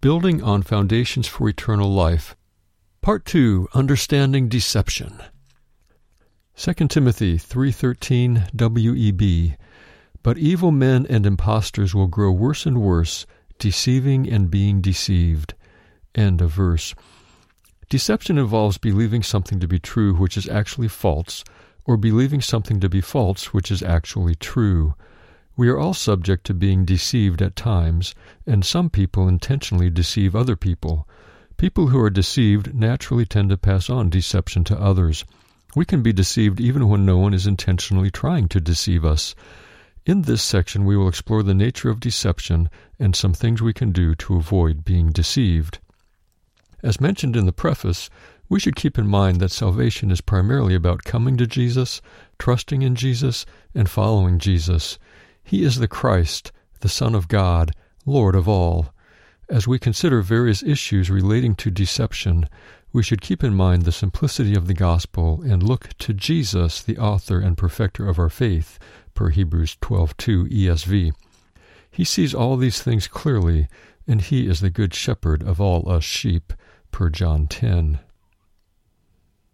Building on Foundations for Eternal Life. Part 2, Understanding Deception. 2 Timothy 3:13 WEB. But evil men and impostors will grow worse and worse, deceiving and being deceived. End of verse. Deception involves believing something to be true which is actually false, or believing something to be false which is actually true. We are all subject to being deceived at times, and some people intentionally deceive other people. People who are deceived naturally tend to pass on deception to others. We can be deceived even when no one is intentionally trying to deceive us. In this section, we will explore the nature of deception and some things we can do to avoid being deceived. As mentioned in the preface, we should keep in mind that salvation is primarily about coming to Jesus, trusting in Jesus, and following Jesus. He is the Christ, the Son of God, Lord of all. As we consider various issues relating to deception, we should keep in mind the simplicity of the gospel and look to Jesus, the author and perfecter of our faith, per Hebrews 12:2 ESV. He sees all these things clearly, and he is the good shepherd of all us sheep, per John 10.